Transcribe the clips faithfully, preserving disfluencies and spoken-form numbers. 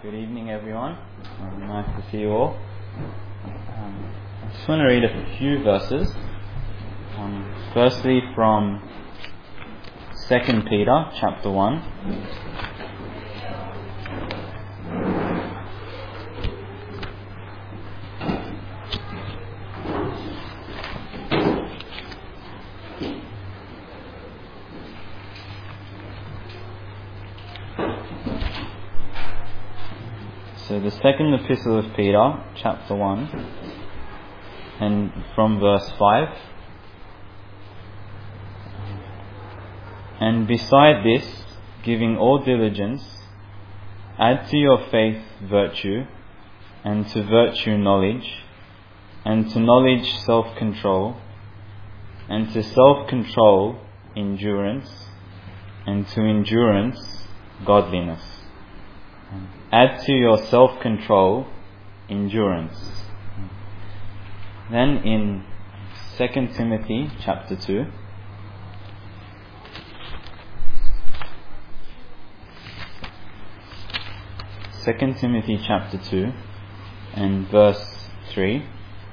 Good evening, everyone. Um, nice to see you all. Um, I just want to read a few verses. Um, firstly, from Second Peter, chapter one. So the second epistle of Peter, chapter one, and from verse five. And beside this, giving all diligence, add to your faith virtue, and to virtue knowledge, and to knowledge self-control, and to self-control endurance, and to endurance godliness. Add to your self-control endurance. Then in Second Timothy chapter two, Second Timothy chapter two and verse three.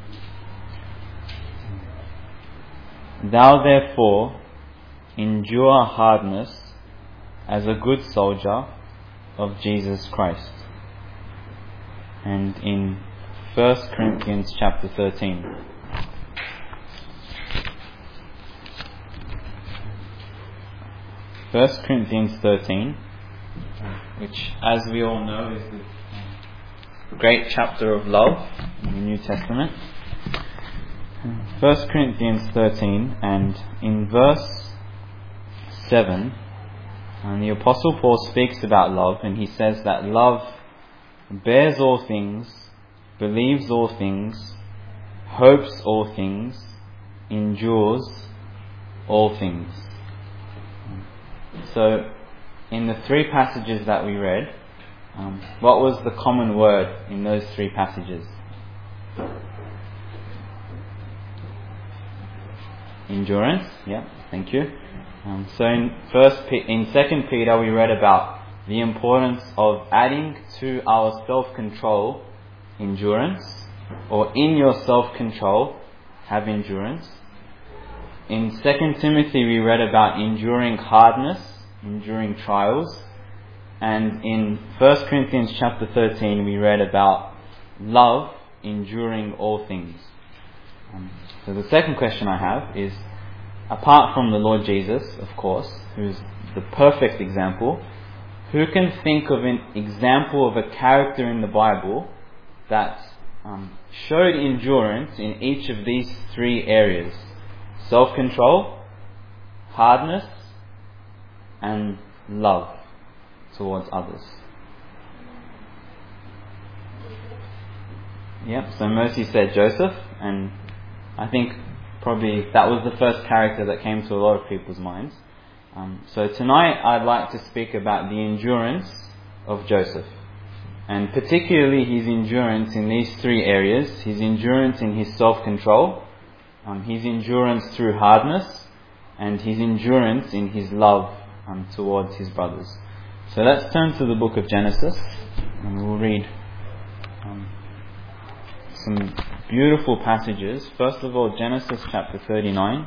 Thou therefore endure hardness as a good soldier of Jesus Christ. And in First Corinthians chapter thirteen. First Corinthians thirteen, which, as we all know, is the great chapter of love in the New Testament. First Corinthians thirteen, and in verse seven, and the Apostle Paul speaks about love, and he says that love bears all things, believes all things, hopes all things, endures all things. So, in the three passages that we read, um, what was the common word in those three passages? Endurance. Yeah, thank you. Um, so in first, in Second Peter, we read about the importance of adding to our self-control endurance, or in your self-control have endurance. In Second Timothy, we read about enduring hardness, enduring trials, and in First Corinthians chapter thirteen, we read about love enduring all things. Um, so the second question I have is, apart from the Lord Jesus, of course, who is the perfect example, who can think of an example of a character in the Bible that um, showed endurance in each of these three areas? Self-control, hardness, and love towards others. Yep, so Mercy said Joseph, and I think probably that was the first character that came to a lot of people's minds. Um, so tonight I'd like to speak about the endurance of Joseph, and particularly his endurance in these three areas: his endurance in his self-control, um, his endurance through hardness, and his endurance in his love um, towards his brothers. So let's turn to the book of Genesis, and we'll read um, some beautiful passages. First of all, Genesis chapter thirty-nine.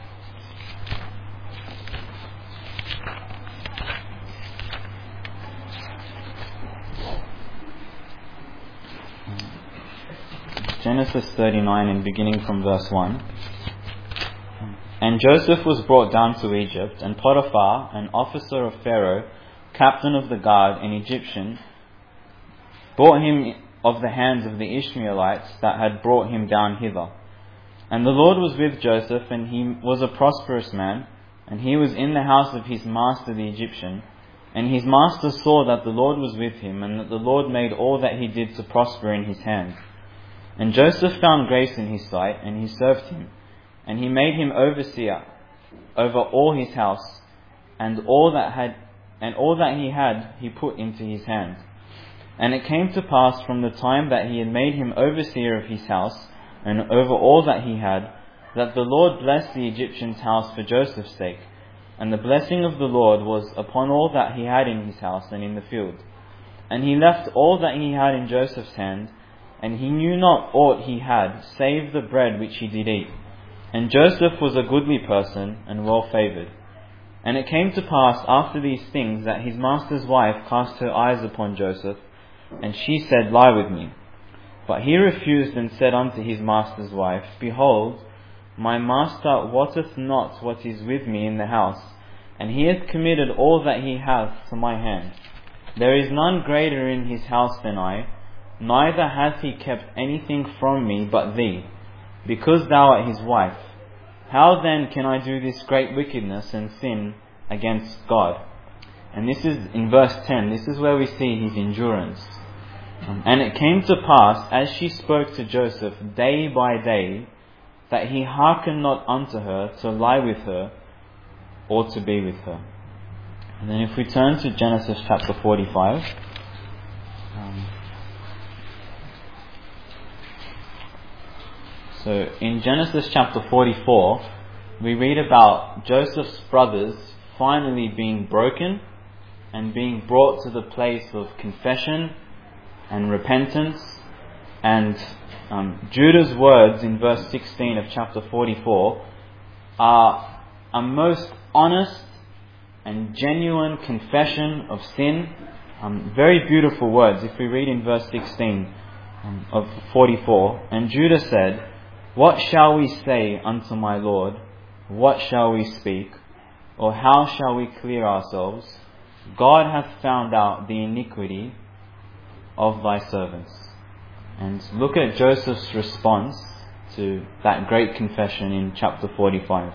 Genesis thirty-nine, and beginning from verse one. And Joseph was brought down to Egypt, and Potiphar, an officer of Pharaoh, captain of the guard, an Egyptian, bought him of the hands of the Ishmaelites that had brought him down hither. And the Lord was with Joseph, and he was a prosperous man, and he was in the house of his master the Egyptian. And his master saw that the Lord was with him, and that the Lord made all that he did to prosper in his hand. And Joseph found grace in his sight, and he served him. And he made him overseer over all his house, and all that had and all that he had he put into his hand. And it came to pass from the time that he had made him overseer of his house, and over all that he had, that the Lord blessed the Egyptian's house for Joseph's sake. And the blessing of the Lord was upon all that he had in his house and in the field. And he left all that he had in Joseph's hand, and he knew not aught he had, save the bread which he did eat. And Joseph was a goodly person, and well favoured. And it came to pass after these things, that his master's wife cast her eyes upon Joseph, and she said, Lie with me. But he refused, and said unto his master's wife, Behold, my master wotteth not what is with me in the house, and he hath committed all that he hath to my hand. There is none greater in his house than I, neither hath he kept anything from me but thee, because thou art his wife. How then can I do this great wickedness and sin against God? And this is in verse ten, this is where we see his endurance. And it came to pass, as she spoke to Joseph day by day, that he hearkened not unto her to lie with her or to be with her. And then if we turn to Genesis chapter forty-five. Um, so in Genesis chapter forty-four, we read about Joseph's brothers finally being broken and being brought to the place of confession and repentance. And um, Judah's words in verse sixteen of chapter forty-four are a most honest and genuine confession of sin. Um, very beautiful words. If we read in verse sixteen um, of forty-four, and Judah said, What shall we say unto my Lord? What shall we speak? Or how shall we clear ourselves? God hath found out the iniquity of thy servants. And look at Joseph's response to that great confession in chapter forty-five.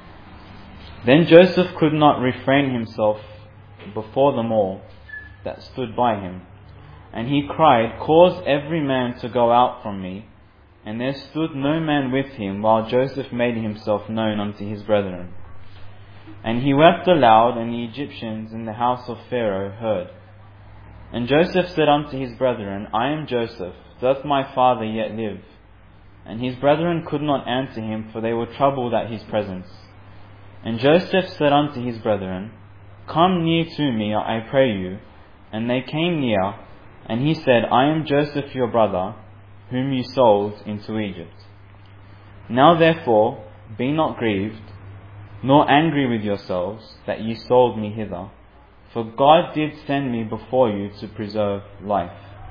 Then Joseph could not refrain himself before them all that stood by him. And he cried, Cause every man to go out from me. And there stood no man with him, while Joseph made himself known unto his brethren. And he wept aloud, and the Egyptians in the house of Pharaoh heard. And Joseph said unto his brethren, I am Joseph, doth my father yet live? And his brethren could not answer him, for they were troubled at his presence. And Joseph said unto his brethren, Come near to me, I pray you. And they came near, and he said, I am Joseph your brother, whom you sold into Egypt. Now therefore, be not grieved, nor angry with yourselves, that ye sold me hither. For God did send me before you to preserve life.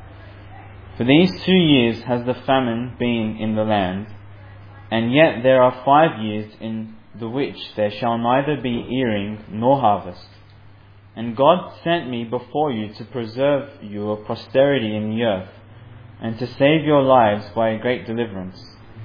For these two years has the famine been in the land, and yet there are five years in the which there shall neither be earing nor harvest. And God sent me before you to preserve you a posterity in the earth, and to save your lives by a great deliverance.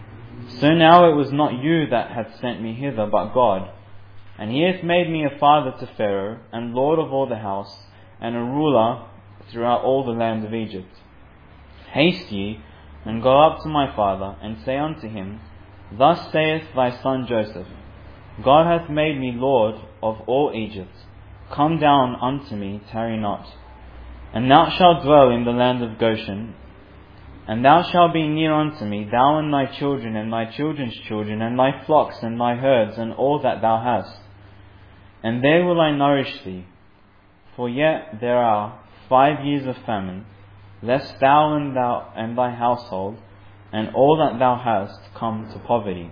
So now it was not you that hath sent me hither, but God. And he hath made me a father to Pharaoh, and lord of all the house, and a ruler throughout all the land of Egypt. Haste ye, and go up to my father, and say unto him, Thus saith thy son Joseph, God hath made me lord of all Egypt. Come down unto me, tarry not. And thou shalt dwell in the land of Goshen, and thou shalt be near unto me, thou and thy children, and thy children's children, and thy flocks, and thy herds, and all that thou hast. And there will I nourish thee. For yet there are five years of famine, lest thou and thou and thy household, and all that thou hast, come to poverty.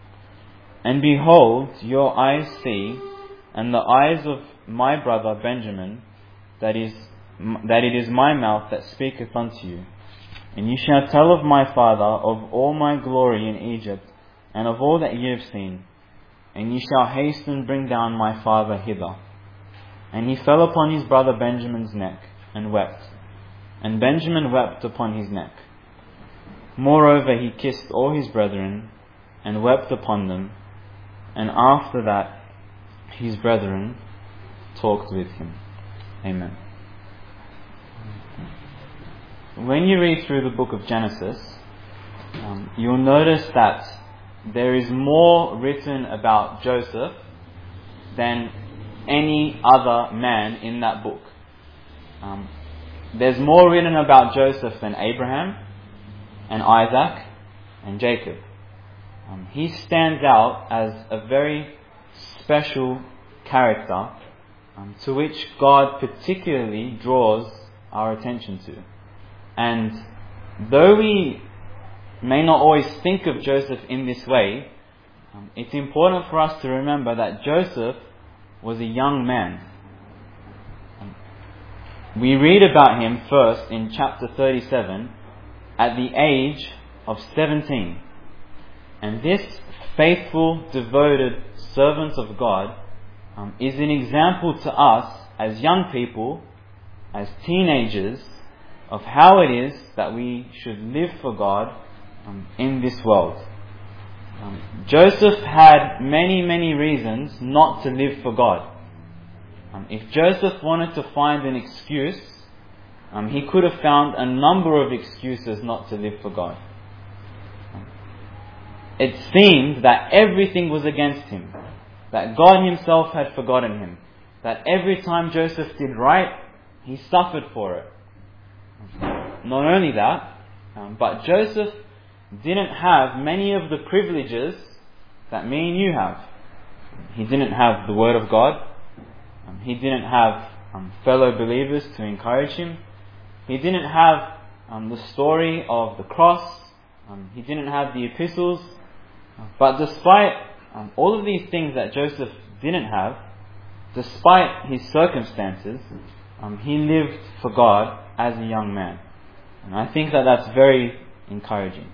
And behold, your eyes see, and the eyes of my brother Benjamin, that is, that it is my mouth that speaketh unto you. And ye shall tell of my father of all my glory in Egypt, and of all that ye have seen. And ye shall hasten bring down my father hither. And he fell upon his brother Benjamin's neck, and wept. And Benjamin wept upon his neck. Moreover he kissed all his brethren, and wept upon them. And after that his brethren talked with him. Amen. When you read through the book of Genesis, um, you'll notice that there is more written about Joseph than any other man in that book. Um, there's more written about Joseph than Abraham and Isaac and Jacob. Um, he stands out as a very special character um, to which God particularly draws our attention to. And though we may not always think of Joseph in this way, um, it's important for us to remember that Joseph was a young man. Um, we read about him first in chapter thirty-seven at the age of seventeen. And this faithful, devoted servant of God um, is an example to us as young people, as teenagers, of how it is that we should live for God um, in this world. Um, Joseph had many, many reasons not to live for God. Um, if Joseph wanted to find an excuse, um, he could have found a number of excuses not to live for God. Um, it seemed that everything was against him, that God himself had forgotten him, that every time Joseph did right, he suffered for it. Not only that, um, but Joseph didn't have many of the privileges that me and you have. He didn't have the Word of God. Um, he didn't have um, fellow believers to encourage him. He didn't have um, the story of the cross. Um, he didn't have the epistles. But despite um, all of these things that Joseph didn't have, despite his circumstances, um, he lived for God as a young man. And I think that that's very encouraging.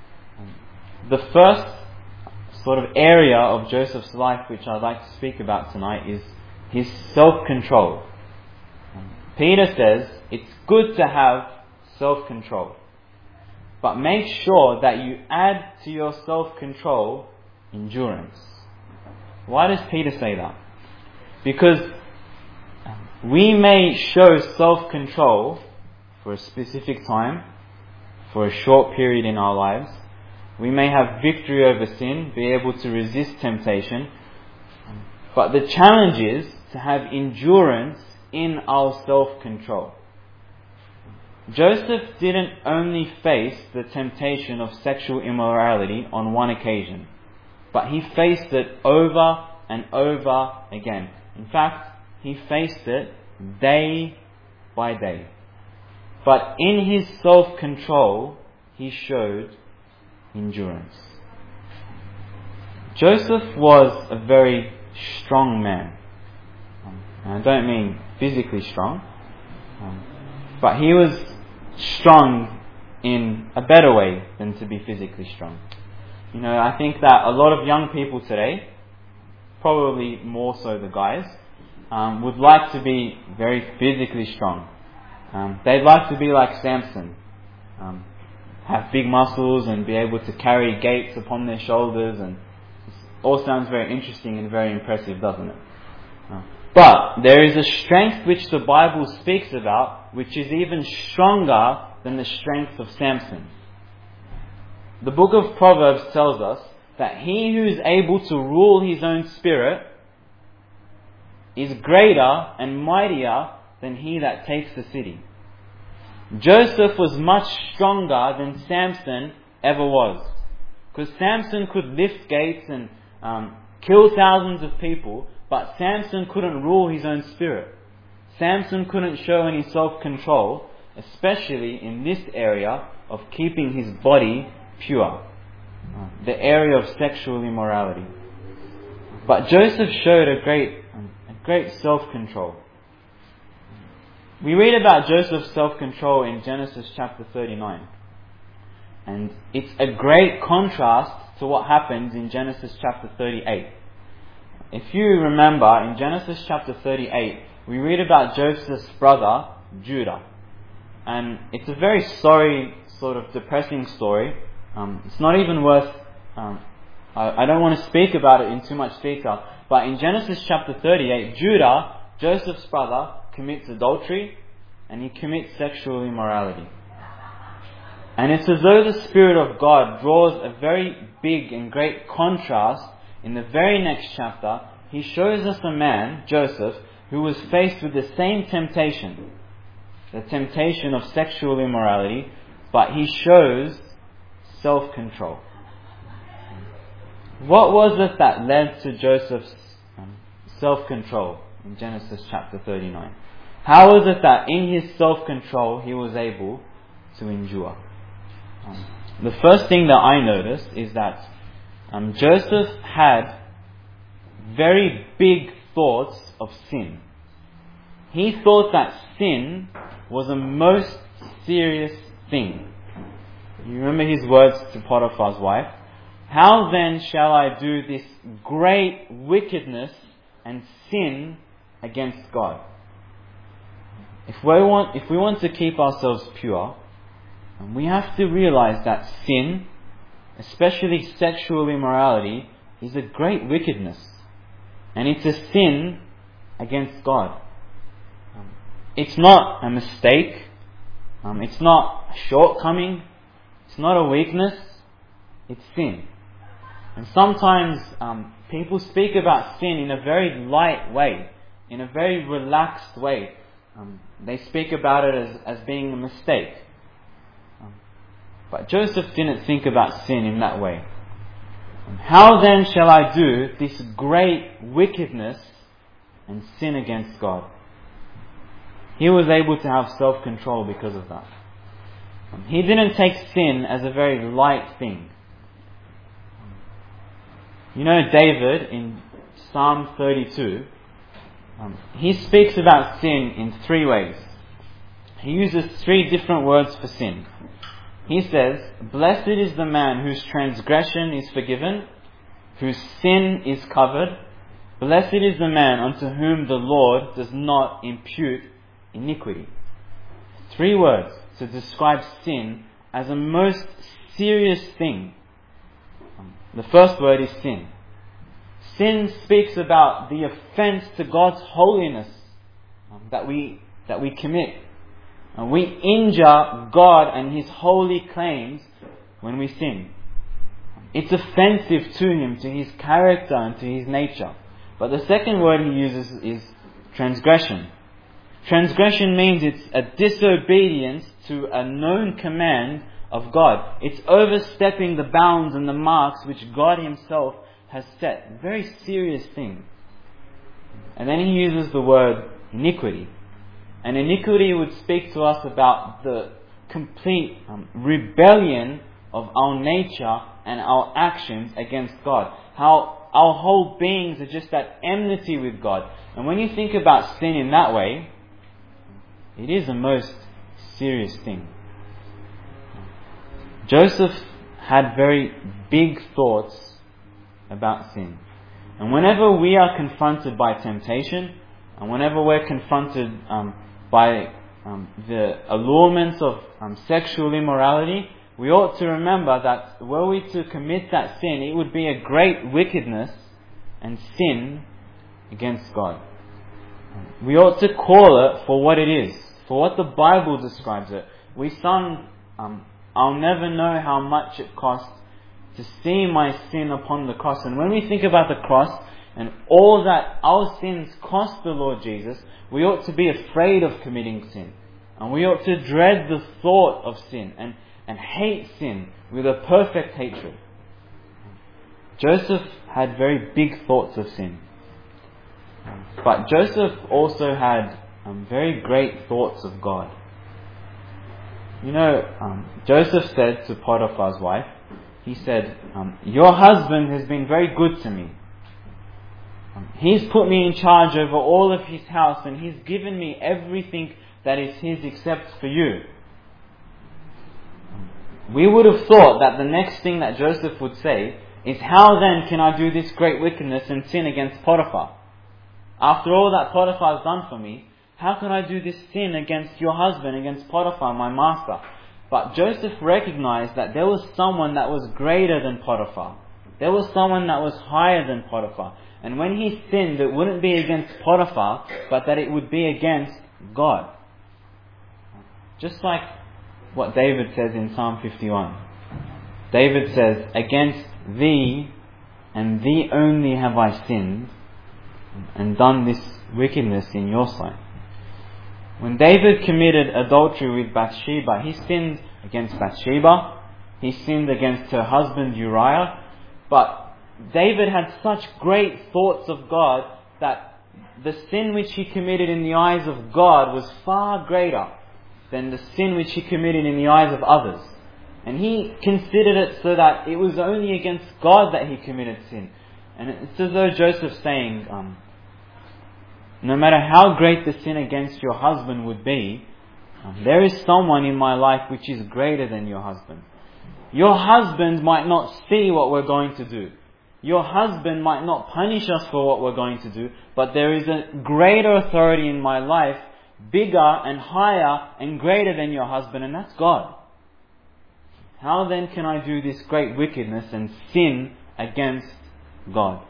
The first sort of area of Joseph's life which I'd like to speak about tonight is his self-control. Peter says it's good to have self-control, but make sure that you add to your self-control endurance. Why does Peter say that? Because we may show self-control for a specific time, for a short period in our lives. We may have victory over sin, be able to resist temptation. But the challenge is to have endurance in our self-control. Joseph didn't only face the temptation of sexual immorality on one occasion, but he faced it over and over again. In fact, he faced it day by day. But in his self-control, he showed endurance. Joseph was a very strong man. Um, and I don't mean physically strong, um, but he was strong in a better way than to be physically strong. You know, I think that a lot of young people today, probably more so the guys, um, would like to be very physically strong. Um, they'd like to be like Samson, um, have big muscles and be able to carry gates upon their shoulders, and it all sounds very interesting and very impressive, doesn't it? Uh, but there is a strength which the Bible speaks about, which is even stronger than the strength of Samson. The book of Proverbs tells us that he who is able to rule his own spirit is greater and mightier than he that takes the city. Joseph was much stronger than Samson ever was. Because Samson could lift gates and um, kill thousands of people, but Samson couldn't rule his own spirit. Samson couldn't show any self-control, especially in this area of keeping his body pure, uh, the area of sexual immorality. But Joseph showed a great, a great self-control. We read about Joseph's self-control in Genesis chapter thirty-nine. And it's a great contrast to what happens in Genesis chapter thirty-eight. If you remember, in Genesis chapter thirty-eight, we read about Joseph's brother, Judah. And it's a very sorry, sort of depressing story. Um, it's not even worth... Um, I, I don't want to speak about it in too much detail. But in Genesis chapter thirty-eight, Judah, Joseph's brother, commits adultery and he commits sexual immorality. And it's as though the Spirit of God draws a very big and great contrast. In the very next chapter, he shows us a man, Joseph, who was faced with the same temptation, the temptation of sexual immorality, but he shows self-control. What was it that led to Joseph's self-control in Genesis chapter thirty-nine? How was it that in his self-control he was able to endure? Um, the first thing that I noticed is that um, Joseph had very big thoughts of sin. He thought that sin was a most serious thing. You remember his words to Potiphar's wife? How then shall I do this great wickedness and sin against God? If we want, if we want to keep ourselves pure, we have to realize that sin, especially sexual immorality, is a great wickedness. And it's a sin against God. It's not a mistake. Um, it's not a shortcoming. It's not a weakness. It's sin. And sometimes um, people speak about sin in a very light way, in a very relaxed way. Um, they speak about it as, as being a mistake. Um, but Joseph didn't think about sin in that way. How then shall I do this great wickedness and sin against God? He was able to have self-control because of that. Um, he didn't take sin as a very light thing. You know, David in Psalm thirty-two, um, he speaks about sin in three ways. He uses three different words for sin. He says, "Blessed is the man whose transgression is forgiven, whose sin is covered. Blessed is the man unto whom the Lord does not impute iniquity." Three words to describe sin as a most serious thing. The first word is sin. Sin speaks about the offense to God's holiness um, that we that we commit. And we injure God and His holy claims when we sin. It's offensive to Him, to His character and to His nature. But the second word He uses is transgression. Transgression means it's a disobedience to a known command of God. It's overstepping the bounds and the marks which God Himself has set. Very serious thing. And then He uses the word iniquity. And iniquity would speak to us about the complete um, rebellion of our nature and our actions against God. How our whole beings are just at enmity with God. And when you think about sin in that way, it is a most serious thing. Joseph had very big thoughts about sin. And whenever we are confronted by temptation, and whenever we're confronted um, by um, the allurements of um, sexual immorality, we ought to remember that were we to commit that sin, it would be a great wickedness and sin against God. We ought to call it for what it is, for what the Bible describes it. We sung, um, "I'll never know how much it cost to see my sin upon the cross." And when we think about the cross and all that our sins cost the Lord Jesus, we ought to be afraid of committing sin. And we ought to dread the thought of sin and, and hate sin with a perfect hatred. Joseph had very big thoughts of sin. But Joseph also had um, very great thoughts of God. You know, um, Joseph said to Potiphar's wife, he said, um, "Your husband has been very good to me. Um, he's put me in charge over all of his house and he's given me everything that is his except for you." We would have thought that the next thing that Joseph would say is, "How then can I do this great wickedness and sin against Potiphar? After all that Potiphar has done for me, how can I do this sin against your husband, against Potiphar, my master?" But Joseph recognized that there was someone that was greater than Potiphar. There was someone that was higher than Potiphar. And when he sinned, it wouldn't be against Potiphar, but that it would be against God. Just like what David says in Psalm fifty-one. David says, "Against thee and thee only have I sinned and done this wickedness in your sight." When David committed adultery with Bathsheba, he sinned against Bathsheba, he sinned against her husband Uriah, but David had such great thoughts of God that the sin which he committed in the eyes of God was far greater than the sin which he committed in the eyes of others. And he considered it so that it was only against God that he committed sin. And it's as though Joseph's saying, um, no matter how great the sin against your husband would be, um, there is someone in my life which is greater than your husband. Your husband might not see what we're going to do. Your husband might not punish us for what we're going to do, but there is a greater authority in my life, bigger and higher and greater than your husband, and that's God. How then can I do this great wickedness and sin against God?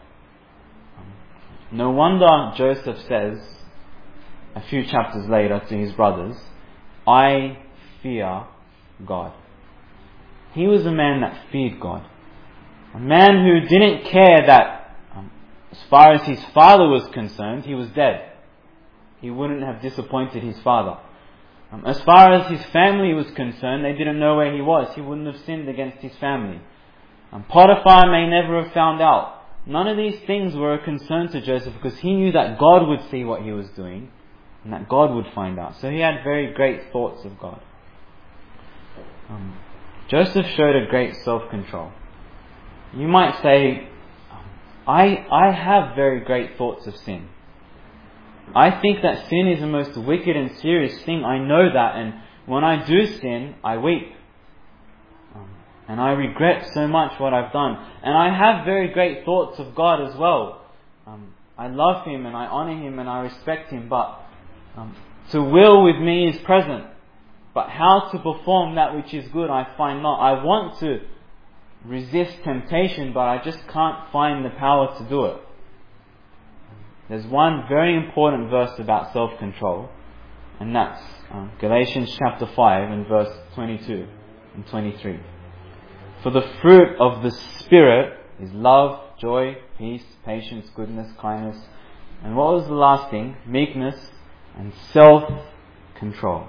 No wonder Joseph says, a few chapters later to his brothers, I fear God. He was a man that feared God. A man who didn't care that, um, as far as his father was concerned, he was dead. He wouldn't have disappointed his father. Um, as far as his family was concerned, they didn't know where he was. He wouldn't have sinned against his family. Um, Potiphar may never have found out. None of these things were a concern to Joseph because he knew that God would see what he was doing and that God would find out. So he had very great thoughts of God. Um, Joseph showed a great self-control. You might say, I, I have very great thoughts of sin. I think that sin is the most wicked and serious thing. I know that, and when I do sin, I weep. Um, and I regret so much what I've done. And I have very great thoughts of God as well. Um, I love Him and I honour Him and I respect Him, but um, to will with me is present. But how to perform that which is good, I find not. I want to resist temptation, but I just can't find the power to do it. There's one very important verse about self-control, and that's uh, Galatians chapter five and verse twenty-two and twenty-three. For the fruit of the Spirit is love, joy, peace, patience, goodness, kindness, and what was the last thing? Meekness and self-control.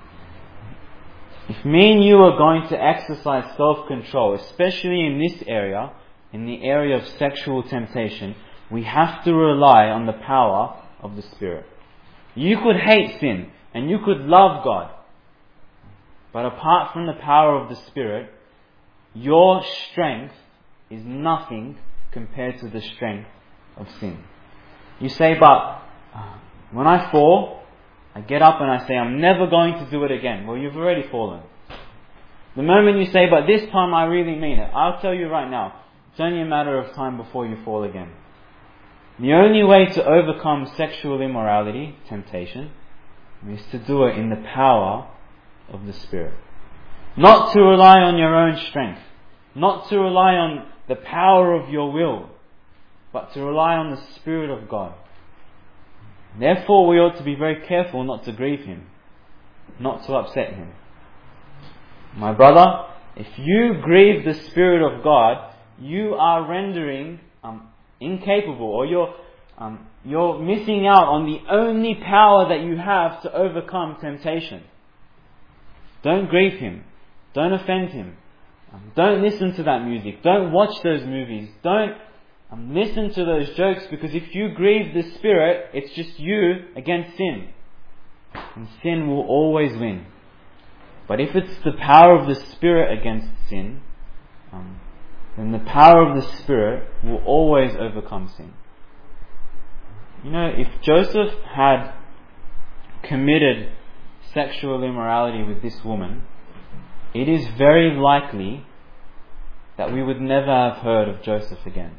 If me and you are going to exercise self-control, especially in this area, in the area of sexual temptation, we have to rely on the power of the Spirit. You could hate sin and you could love God, but apart from the power of the Spirit, your strength is nothing compared to the strength of sin. You say, but when I fall, I get up and I say, I'm never going to do it again. Well, you've already fallen. The moment you say, but this time I really mean it, I'll tell you right now, it's only a matter of time before you fall again. The only way to overcome sexual immorality, temptation, is to do it in the power of the Spirit. Not to rely on your own strength. Not to rely on the power of your will, but to rely on the Spirit of God. Therefore, we ought to be very careful not to grieve Him, not to upset Him. My brother, if you grieve the Spirit of God, you are rendering um, incapable, or you're um, you're missing out on the only power that you have to overcome temptation. Don't grieve Him. Don't offend Him. Um, don't listen to that music. Don't watch those movies. Don't um, listen to those jokes, because if you grieve the Spirit, it's just you against sin. And sin will always win. But if it's the power of the Spirit against sin, um, then the power of the Spirit will always overcome sin. You know, if Joseph had committed sexual immorality with this woman, it is very likely that we would never have heard of Joseph again.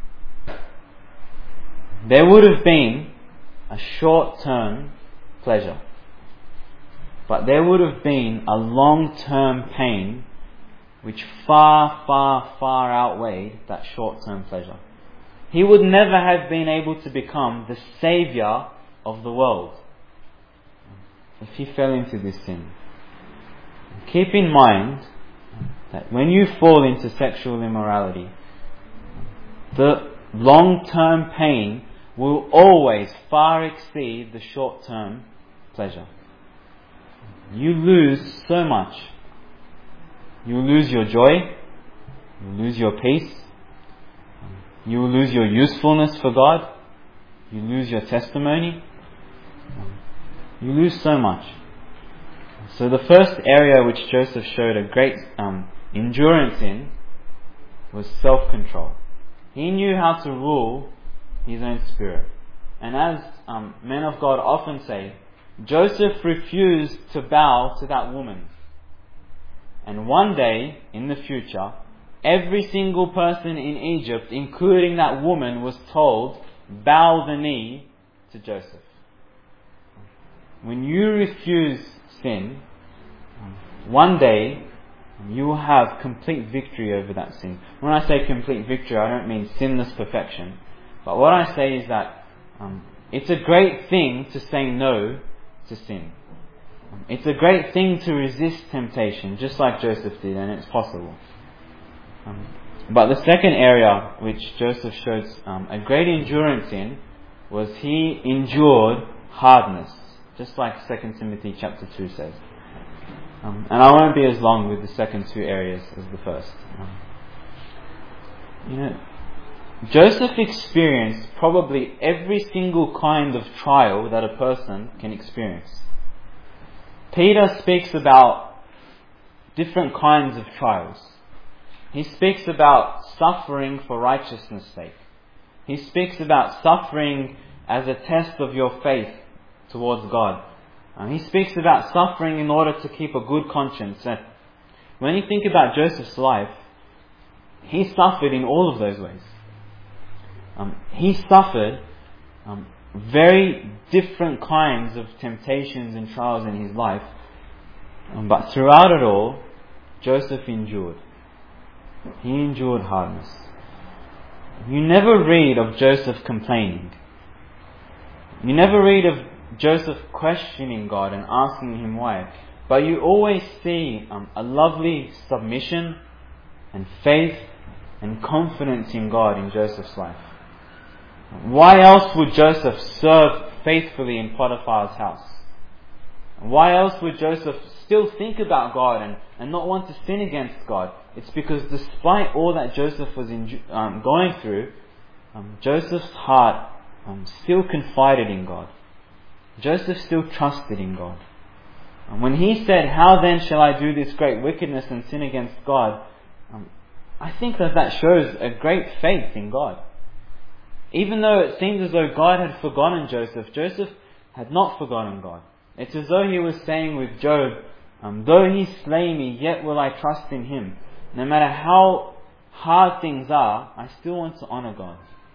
There would have been a short-term pleasure, but there would have been a long-term pain which far, far, far outweighed that short-term pleasure. He would never have been able to become the saviour of the world if he fell into this sin. Keep in mind that when you fall into sexual immorality, the long-term pain will always far exceed the short-term pleasure. You lose so much. You will lose your joy. You will lose your peace. You will lose your usefulness for God. You lose your testimony. You lose so much. So the first area which Joseph showed a great um, endurance in was self-control. He knew how to rule his own spirit. And as um, men of God often say, Joseph refused to bow to that woman. And one day, in the future, every single person in Egypt, including that woman, was told, bow the knee to Joseph. When you refuse sin, one day you will have complete victory over that sin. When I say complete victory, I don't mean sinless perfection. But what I say is that um, it's a great thing to say no to sin. It's a great thing to resist temptation, just like Joseph did, and it's possible. Um, but the second area which Joseph showed um, a great endurance in was he endured hardness, just like Second Timothy chapter two says. Um, and I won't be as long with the second two areas as the first. Um, you know, Joseph experienced probably every single kind of trial that a person can experience. Peter speaks about different kinds of trials. He speaks about suffering for righteousness' sake. He speaks about suffering as a test of your faith towards God. Um, he speaks about suffering in order to keep a good conscience. And when you think about Joseph's life, he suffered in all of those ways. Um, he suffered um, very different kinds of temptations and trials in his life. Um, but throughout it all, Joseph endured. He endured hardness. You never read of Joseph complaining. You never read of Joseph questioning God and asking him why. But you always see um, a lovely submission and faith and confidence in God in Joseph's life. Why else would Joseph serve faithfully in Potiphar's house? Why else would Joseph still think about God and, and not want to sin against God? It's because despite all that Joseph was in, um, going through, um, Joseph's heart um, still confided in God. Joseph still trusted in God. And when he said, how then shall I do this great wickedness and sin against God? Um, I think that that shows a great faith in God. Even though it seemed as though God had forgotten Joseph, Joseph had not forgotten God. It's as though he was saying with Job, um, though he slay me, yet will I trust in him. No matter how hard things are, I still want to honor God.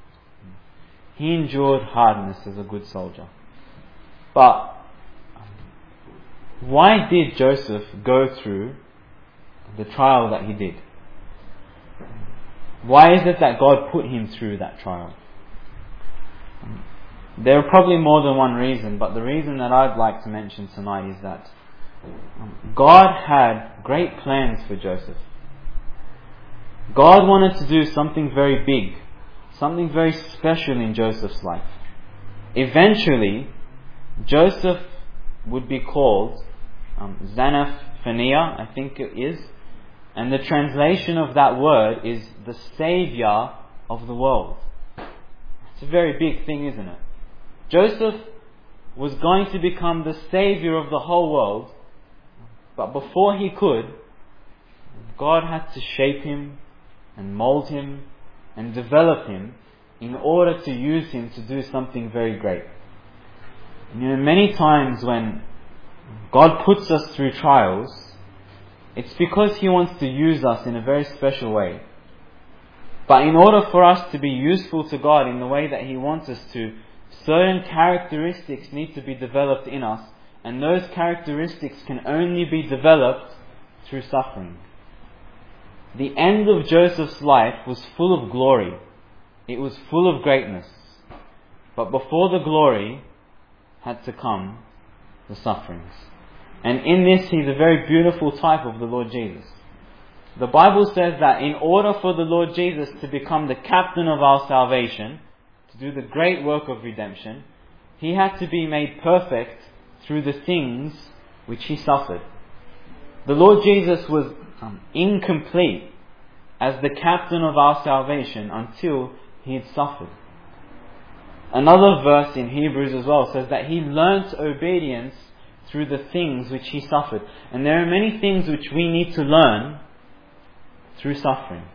He endured hardness as a good soldier. But why did Joseph go through the trial that he did? Why is it that God put him through that trial? There are probably more than one reason, but the reason that I'd like to mention tonight is that God had great plans for Joseph. God wanted to do something very big, something very special in Joseph's life. Eventually, Joseph would be called um, Zanaphaniah, I think it is, and the translation of that word is the Saviour of the world. It's a very big thing, isn't it? Joseph was going to become the Saviour of the whole world, but before he could, God had to shape him and mould him and develop him in order to use him to do something very great. You know, many times when God puts us through trials, it's because He wants to use us in a very special way. But in order for us to be useful to God in the way that He wants us to, certain characteristics need to be developed in us, and those characteristics can only be developed through suffering. The end of Joseph's life was full of glory. It was full of greatness. But before the glory had to come the sufferings. And in this, he's a very beautiful type of the Lord Jesus. The Bible says that in order for the Lord Jesus to become the captain of our salvation, to do the great work of redemption, He had to be made perfect through the things which He suffered. The Lord Jesus was um, incomplete as the captain of our salvation until He had suffered. another verse in Hebrews as well says that he learnt obedience through the things which he suffered. And there are many things which we need to learn through suffering.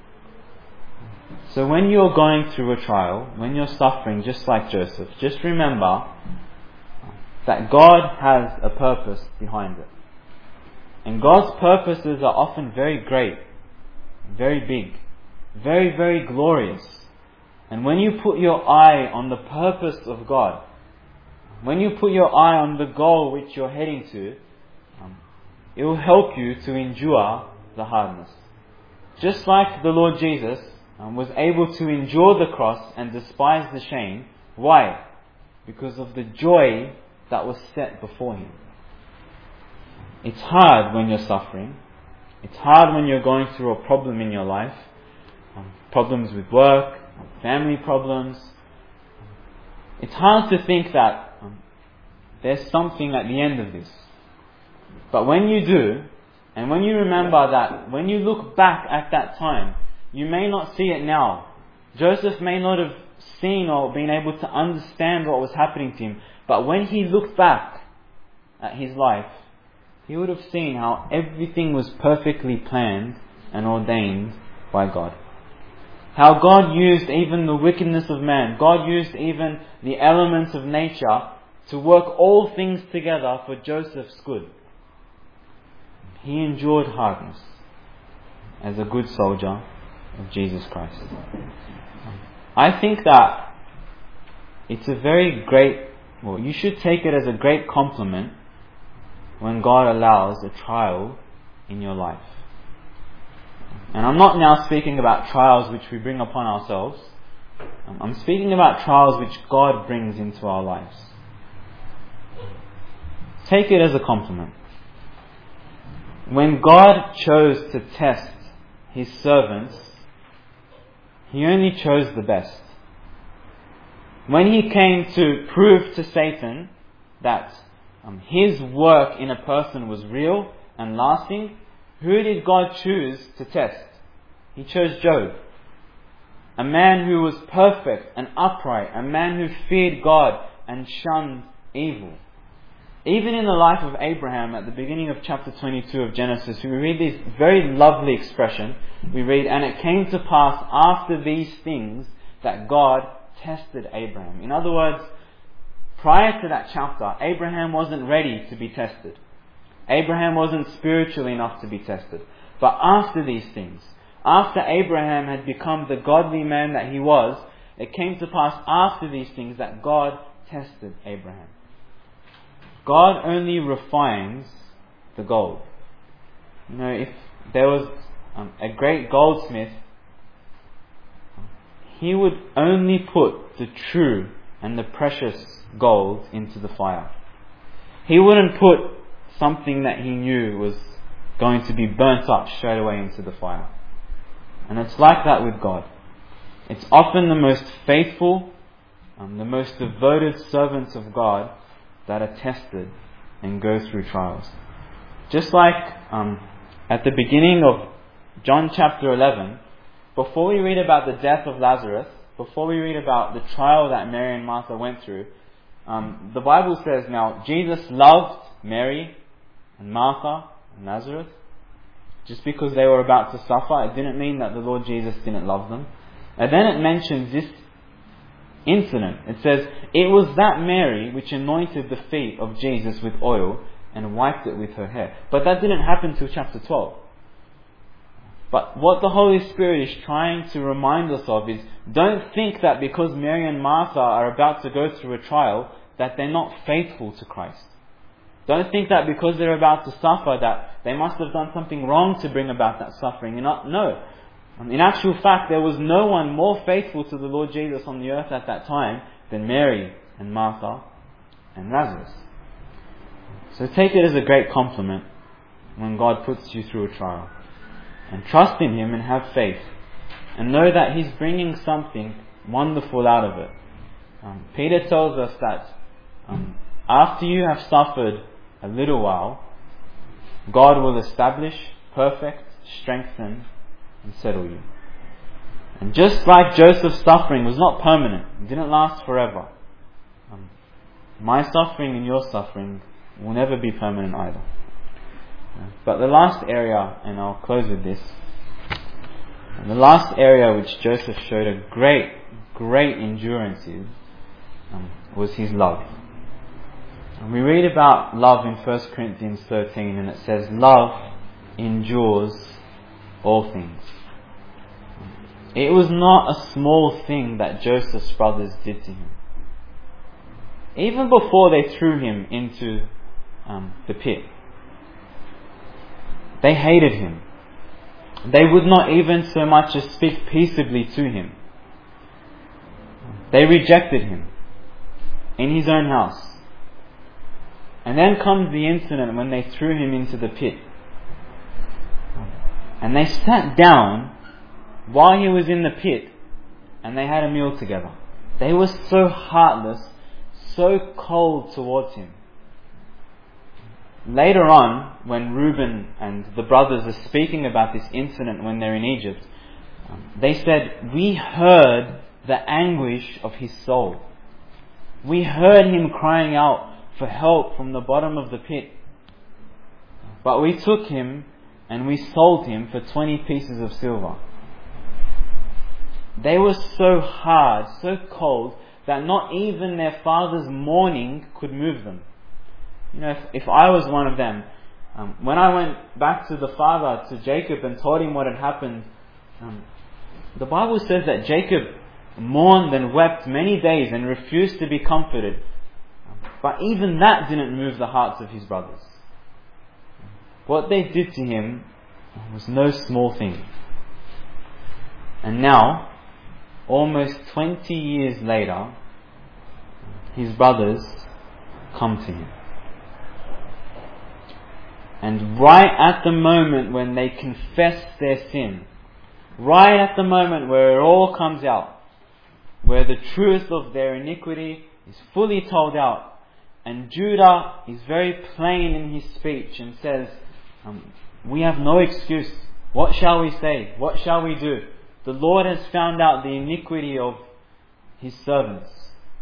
So when you're going through a trial, when you're suffering just like Joseph, just remember that God has a purpose behind it. And God's purposes are often very great, very big, very, very glorious. And when you put your eye on the purpose of God, when you put your eye on the goal which you're heading to, um, it will help you to endure the hardness. Just like the Lord Jesus um, was able to endure the cross and despise the shame. Why? Because of the joy that was set before him. It's hard when you're suffering. It's hard when you're going through a problem in your life. Um, problems with work, family problems. It's hard to think that um, there's something at the end of this. But when you do, and when you remember that, when you look back at that time, you may not see it now. Joseph may not have seen or been able to understand what was happening to him. But when he looked back at his life, he would have seen how everything was perfectly planned and ordained by God. How God used even the wickedness of man, God used even the elements of nature to work all things together for Joseph's good. He endured hardness as a good soldier of Jesus Christ. I think that it's a very great, well, you should take it as a great compliment when God allows a trial in your life. And I'm not now speaking about trials which we bring upon ourselves. I'm speaking about trials which God brings into our lives. Take it as a compliment. When God chose to test His servants, He only chose the best. When He came to prove to Satan that um, his work in a person was real and lasting, who did God choose to test? He chose Job. A man who was perfect and upright, a man who feared God and shunned evil. Even in the life of Abraham, at the beginning of chapter twenty-two of Genesis, we read this very lovely expression. We read, "And it came to pass after these things that God tested Abraham." In other words, prior to that chapter, Abraham wasn't ready to be tested. Abraham wasn't spiritual enough to be tested. But after these things, after Abraham had become the godly man that he was, it came to pass after these things that God tested Abraham. God only refines the gold. You know, if there was um, a great goldsmith, he would only put the true and the precious gold into the fire. He wouldn't put something that he knew was going to be burnt up straight away into the fire. And it's like that with God. It's often the most faithful, um, the most devoted servants of God that are tested and go through trials. Just like um, at the beginning of John chapter eleven, before we read about the death of Lazarus, before we read about the trial that Mary and Martha went through, um, the Bible says now, Jesus loved Mary and Martha and Lazarus. Just because they were about to suffer, it didn't mean that the Lord Jesus didn't love them. And then it mentions this incident. It says, "It was that Mary which anointed the feet of Jesus with oil and wiped it with her hair." But that didn't happen till chapter twelve. But what the Holy Spirit is trying to remind us of is, don't think that because Mary and Martha are about to go through a trial, that they're not faithful to Christ. Don't think that because they're about to suffer that they must have done something wrong to bring about that suffering. You're not, no. In actual fact, there was no one more faithful to the Lord Jesus on the earth at that time than Mary and Martha and Lazarus. So take it as a great compliment when God puts you through a trial. And trust in Him and have faith. And know that He's bringing something wonderful out of it. Um, Peter tells us that um, after you have suffered a little while, God will establish, perfect, strengthen, and settle you. And just like Joseph's suffering was not permanent, it didn't last forever. Um, my suffering and your suffering will never be permanent either. But the last area, and I'll close with this, and the last area which Joseph showed a great, great endurance in um, was his love. And we read about love in First Corinthians thirteen, and it says, "Love endures all things." It was not a small thing that Joseph's brothers did to him. Even before they threw him into um, the pit, they hated him. They would not even so much as speak peaceably to him. They rejected him in his own house. And then comes the incident when they threw him into the pit. And they sat down while he was in the pit and they had a meal together. They were so heartless, so cold towards him. Later on, when Reuben and the brothers are speaking about this incident when they're in Egypt, they said, "We heard the anguish of his soul. We heard him crying out for help from the bottom of the pit. But we took him and we sold him for twenty pieces of silver." They were so hard, so cold, that not even their father's mourning could move them. You know, if, if I was one of them, um, when I went back to the father, to Jacob, and told him what had happened, um, the Bible says that Jacob mourned and wept many days and refused to be comforted. But even that didn't move the hearts of his brothers. What they did to him was no small thing. And now, almost twenty years later, his brothers come to him. And right at the moment when they confess their sin, right at the moment where it all comes out, where the truth of their iniquity is fully told out, and Judah is very plain in his speech and says, um, "We have no excuse. What shall we say? What shall we do? The Lord has found out the iniquity of his servants."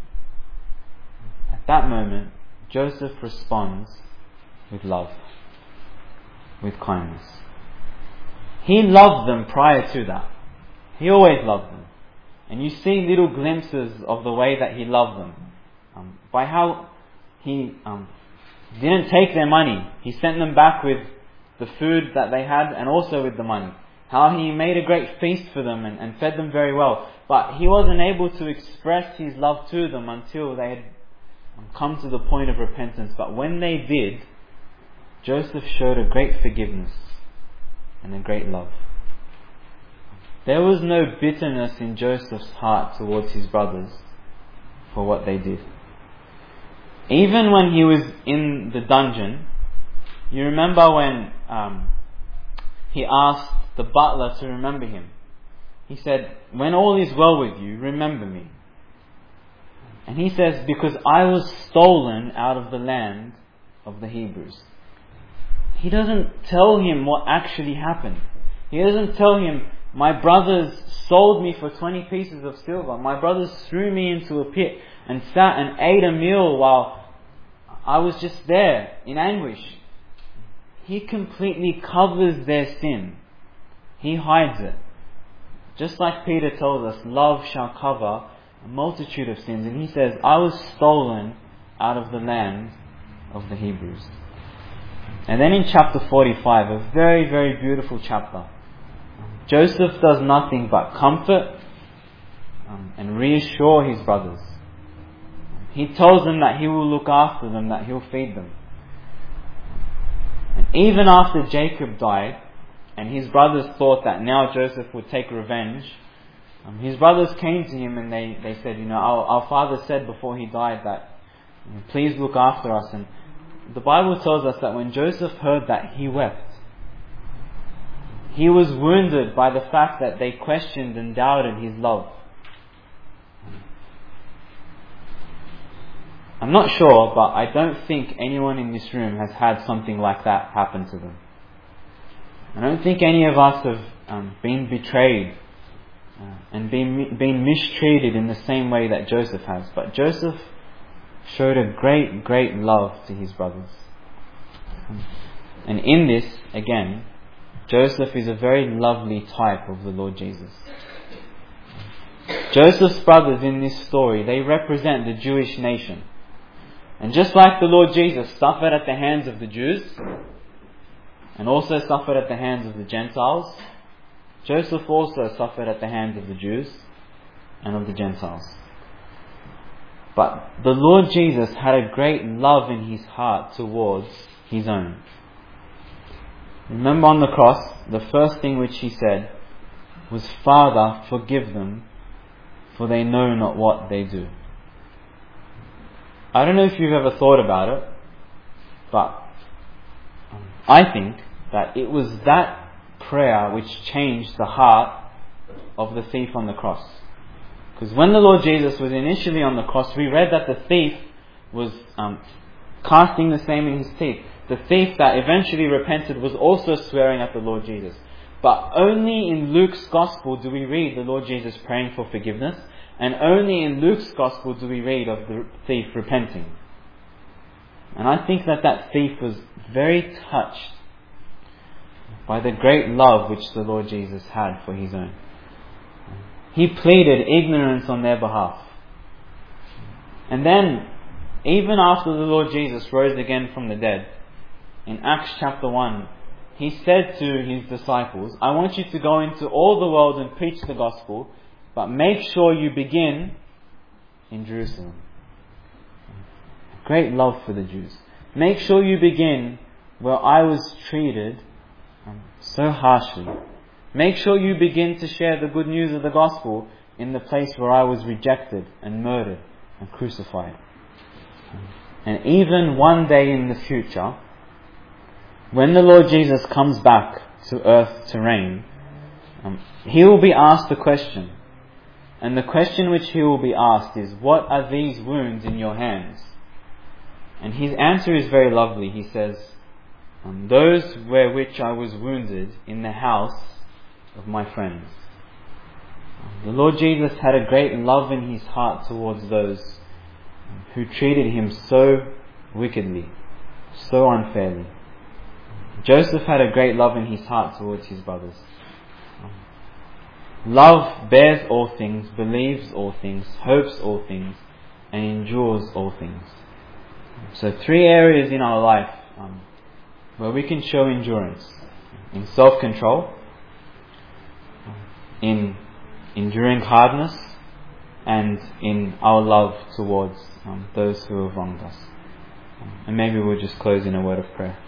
At that moment, Joseph responds with love, with kindness. He loved them prior to that. He always loved them. And you see little glimpses of the way that he loved them. Um, by how he um, didn't take their money. He sent them back with the food that they had and also with the money. How he made a great feast for them and, and fed them very well. But he wasn't able to express his love to them until they had come to the point of repentance. But when they did, Joseph showed a great forgiveness and a great love. There was no bitterness in Joseph's heart towards his brothers for what they did. Even when he was in the dungeon, you remember when um, he asked the butler to remember him. He said, "When all is well with you, remember me." And he says, "Because I was stolen out of the land of the Hebrews." He doesn't tell him what actually happened. He doesn't tell him, "My brothers sold me for twenty pieces of silver. My brothers threw me into a pit and sat and ate a meal while I was just there in anguish." He completely covers their sin. He hides it. Just like Peter tells us, love shall cover a multitude of sins. And he says, "I was stolen out of the land of the Hebrews." And then in chapter forty-five, a very, very beautiful chapter, Joseph does nothing but comfort um, and reassure his brothers. He tells them that he will look after them, that he'll feed them. And even after Jacob died, and his brothers thought that now Joseph would take revenge, um, his brothers came to him and they, they said, you know, our, our father said before he died that, you know, please look after us. And the Bible tells us that when Joseph heard that, he wept. He was wounded by the fact that they questioned and doubted his love. I'm not sure, but I don't think anyone in this room has had something like that happen to them. I don't think any of us have um, been betrayed uh, and been, been mistreated in the same way that Joseph has. But Joseph showed a great, great love to his brothers. And in this, again, Joseph is a very lovely type of the Lord Jesus. Joseph's brothers in this story, they represent the Jewish nation. And just like the Lord Jesus suffered at the hands of the Jews, and also suffered at the hands of the Gentiles, Joseph also suffered at the hands of the Jews and of the Gentiles. But the Lord Jesus had a great love in his heart towards his own. Remember on the cross, the first thing which he said was, "Father, forgive them, for they know not what they do." I don't know if you've ever thought about it, but I think that it was that prayer which changed the heart of the thief on the cross. Because when the Lord Jesus was initially on the cross, we read that the thief was um, casting the same in his teeth. The thief that eventually repented was also swearing at the Lord Jesus. But only in Luke's Gospel do we read the Lord Jesus praying for forgiveness, and only in Luke's Gospel do we read of the thief repenting. And I think that that thief was very touched by the great love which the Lord Jesus had for his own. He pleaded ignorance on their behalf. And then, even after the Lord Jesus rose again from the dead, in Acts chapter one, he said to his disciples, "I want you to go into all the world and preach the gospel, but make sure you begin in Jerusalem." Great love for the Jews. Make sure you begin where I was treated um, so harshly. Make sure you begin to share the good news of the gospel in the place where I was rejected and murdered and crucified. And even one day in the future, when the Lord Jesus comes back to earth to reign, um, he will be asked a question. And the question which he will be asked is, "What are these wounds in your hands?" And his answer is very lovely. He says, um, "Those where which I was wounded in the house of my friends." The Lord Jesus had a great love in his heart towards those who treated him so wickedly, so unfairly. Joseph had a great love in his heart towards his brothers. Love bears all things, believes all things, hopes all things, and endures all things. So three areas in our life um, where we can show endurance. In self-control, in enduring hardness, and in our love towards um, those who have wronged us. And maybe we'll just close in a word of prayer.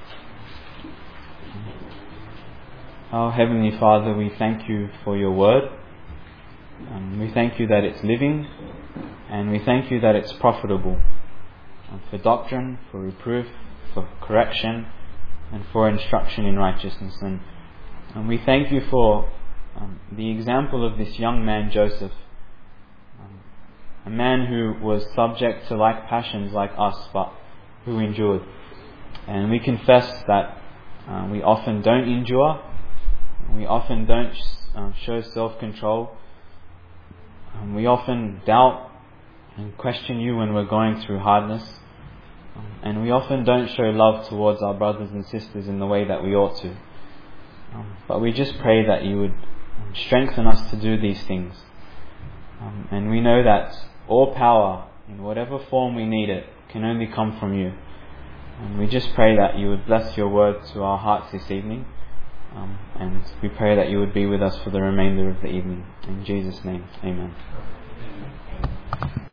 Our Heavenly Father, we thank you for your word. Um, we thank you that it's living, and we thank you that it's profitable um, for doctrine, for reproof, for correction, and for instruction in righteousness. And, and we thank you for um, the example of this young man, Joseph, um, a man who was subject to like passions like us, but who endured. And we confess that uh, we often don't endure. We often don't uh, show self-control. Um, we often doubt and question you when we're going through hardness. Um, and we often don't show love towards our brothers and sisters in the way that we ought to. Um, but we just pray that you would strengthen us to do these things. Um, and we know that all power, in whatever form we need it, can only come from you. And we just pray that you would bless your word to our hearts this evening. Um, and we pray that you would be with us for the remainder of the evening. In Jesus' name, amen.